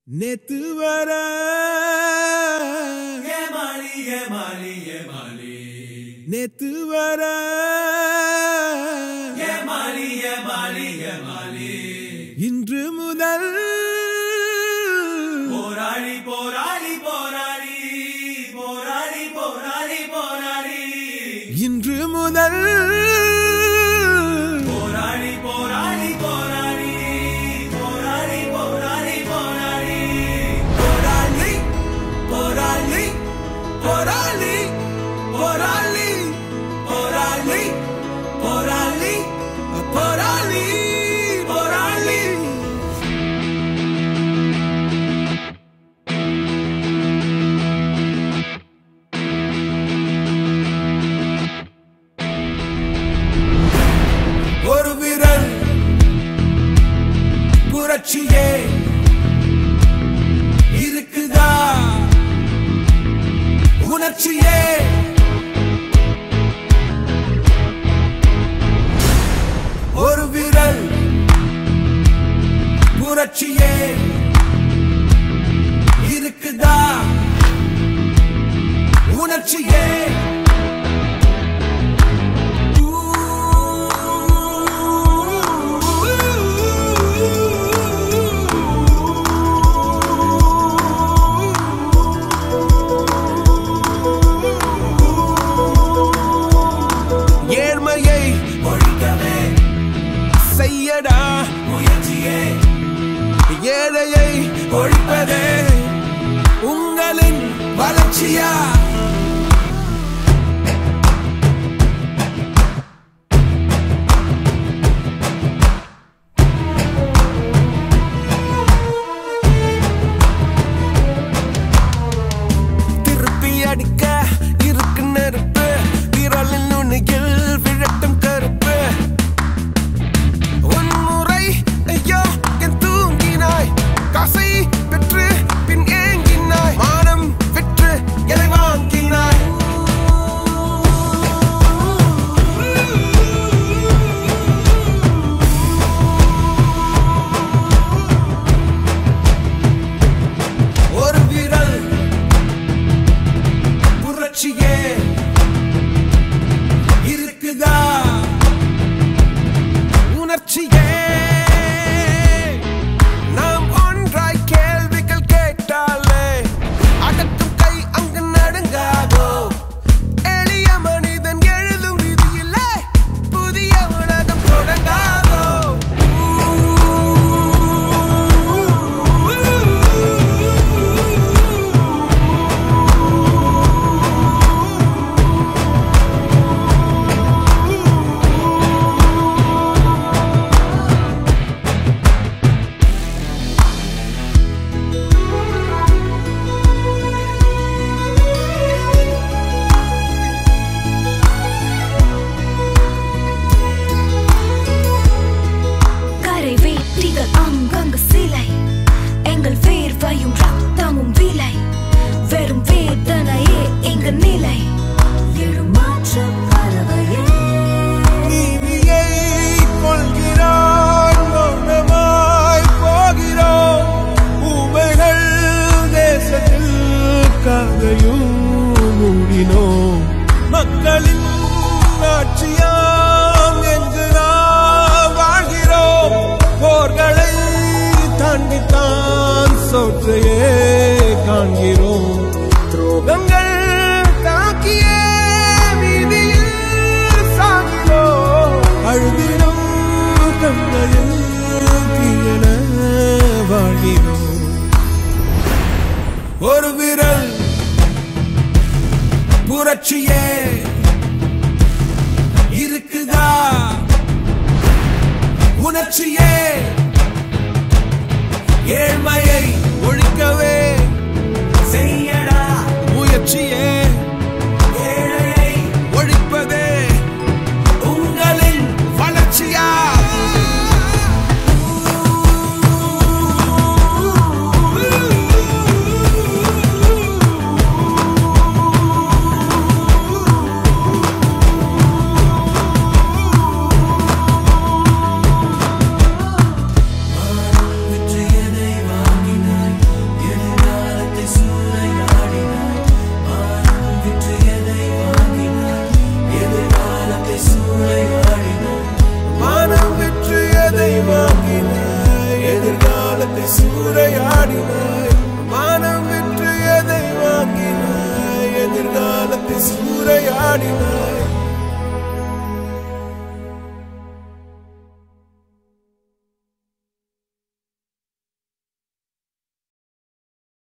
நேத்து வர நேத்து வர இன்று முதல் போராளி போராளி போராளி போராளி போராளி போராளி இன்று முதல் போராளி போராளி போராளி போராளி போராளி போராளி போராளி போராளி போராளி போராளி போராளி போராளி போராளி போராளி ஒரு விரல் புரட்சியே இருக்குதா உணர்ச்சியே ஒரு விரல் புரட்சியே இருக்குதா உணர்ச்சியே ஏழ்மையை ஒழிக்கவே செய்யடா முயற்சியே ஏழையை ஒழிப்பதே உங்களின் வளர்ச்சியா திருப்பி அடிக்க இருக்கு நெருப்பு விரலின் நுனியில் விழட்டும் கருப்பு உன்முறை ஐயோ என் தூங்கினாய் காசை பெற்று பின் ஏங்கினாய் மானம் விற்று எதை வாங்கினாய் ஒரு விரல் புரட்சியே இருக்குதா உணர்ச்சியே நாம் ஒன்றாய் கேள்விகள் கேட்டாலே அடக்கும் கை அங்கு நடுங்காதோ எளிய மனிதன் எழுதும் விதியிலே புதிய உலகம் தொடங்காதோ கரை வேட்டிகள் அங்கங்கு சிலை எங்கள் வேர்வையும் ரத்தமும் விலை வெறும் வேதனையே எங்க நிலை எழுமாற்ற பறவையே நீதியை கொள்கிறான் மௌனமாய் போகிறோம் ஊமைகள் தேசத்தில் கதையும் மூடினோம் மக்களின் ஆட்சியாம் என்று நாம் வாழ்கிறோம் போர்களை தாண்டித்தான் சோற்றையே காண்கிறோம் துரோகங்கள் தாக்கியே வீதியில் சாகிறோம் அழுதிடும் கண்களில் தீயன வாழ்கிறோம் ஒரு விரல் புரட்சியே இருக்குதா உணர்ச்சியே ஏழ்மையை ஒழிக்கவே செய்யடா முயற்சியே ஏழையை ஒழிப்பதே உங்களின் வளர்ச்சியா வெற்றி எதை வாங்கி சூறையாடினாய் வானம் விற்று எதை வாங்கினாய் எதிர்காலத்தை சூறையாடினாய்